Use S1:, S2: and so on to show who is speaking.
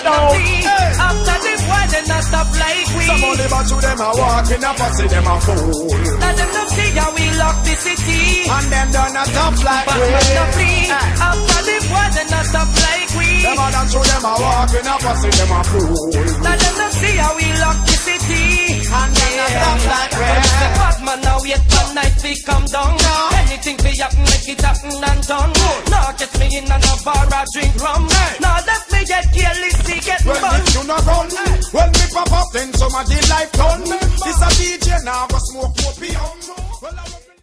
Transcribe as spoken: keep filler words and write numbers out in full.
S1: down.
S2: After the boy, they not stop like we.
S1: Some only but to them a walking up and see them a fool.
S2: Let them not see how we lock the city.
S1: And them done a tough like
S2: but
S1: we.
S2: But not flee. After the boy, they not stop like we.
S1: Them a done to them a walking up and see them a fool.
S2: Let them not see how we lock the city.
S1: And them yeah. not tough like we.
S2: The bad man now wait one night we come down. No. Anything we happen, make it happen and done. Now get me in and a bar or drink rum. Hey. Now let me get careless, see get
S1: when
S2: fun.
S1: When you not run, hey. When me pop up then somebody life done. This a D J now go smoke opium. Well,